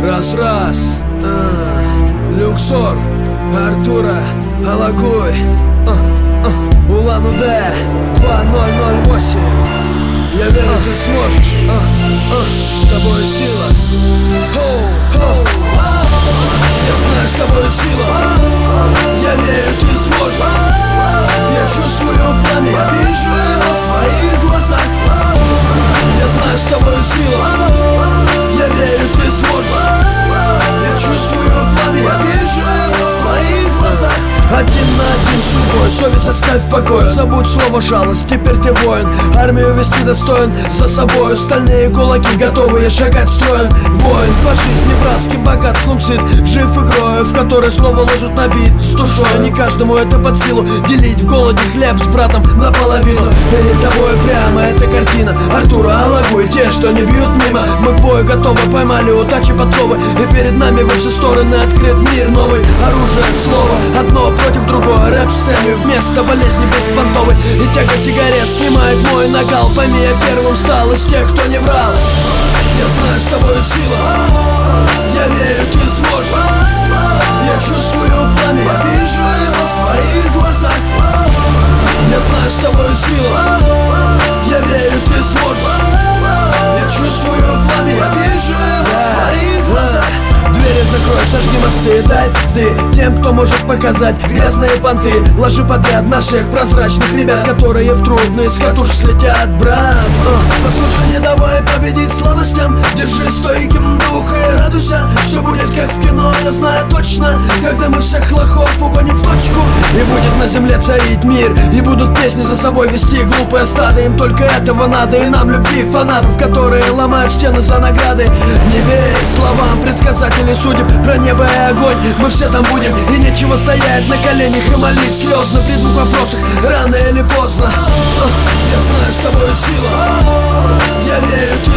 Раз-раз, Люксор, Артура, Алакуй, Улан-Удэ, 2008. Я верю, ты сможешь, с тобой сила. Я знаю, с тобой сила. Я верю, ты сможешь. Я чувствую пламя, я вижу его в твоих глазах. Я знаю, с тобой сила. Я верю, ты сможешь. Я чувствую пламя, я вижу его в твоих глазах. Один на один с судьбой, совесть оставь в покое. Забудь слово жалость, теперь ты воин. Армию вести достоин, за собой стальные кулаки, готовые шагать строен. Воин по жизни братским богатством сыт, жив игрой, в которой слово ложит на бит с душой. Не каждому это под силу, делить в голоде хлеб с братом наполовину. Перед тобой прямо эта картина Артура, Алакуй, те, что не бьют мимо. Мы к бою готовы, поймали удачи подковы, и перед нами во все стороны открыт мир новый. Оружие, слово, одно против другого. Рэп-сцены вместо болезни беспонтовой. И тяга сигарет снимает мой накал. Пойми, я первым стал из тех, кто не врал. Я знаю, с тобой сила. Я верю, ты сможешь. Я чувствую пламя, я вижу его в твоих глазах. Я знаю, с тобой сила. Я верю, ты сможешь. Я чувствую пламя, я вижу его в твоих глазах. Двери закрой, сожги мосты, дай ты тем, кто может показать грязные понты. Ложи подряд на всех прозрачных ребят, которые в трудные с катуш слетят, брат. Послушай, не давай победить слабостям. Держи стойким дух и радуйся. Все будет как в кино, я знаю точно. Когда мы всех лохов угоним в точку, и будет на земле царить мир, и будут песни за собой вести глупые стады. Им только этого надо, и нам любви фанатов, которые ломают стены за награды. Не верь словам предсказателей судеб про небо и огонь. Мы все там будем, и нечего стоять на коленях и молить слезно при двух вопросах, рано или поздно. Я знаю, с тобой сила. Я верю,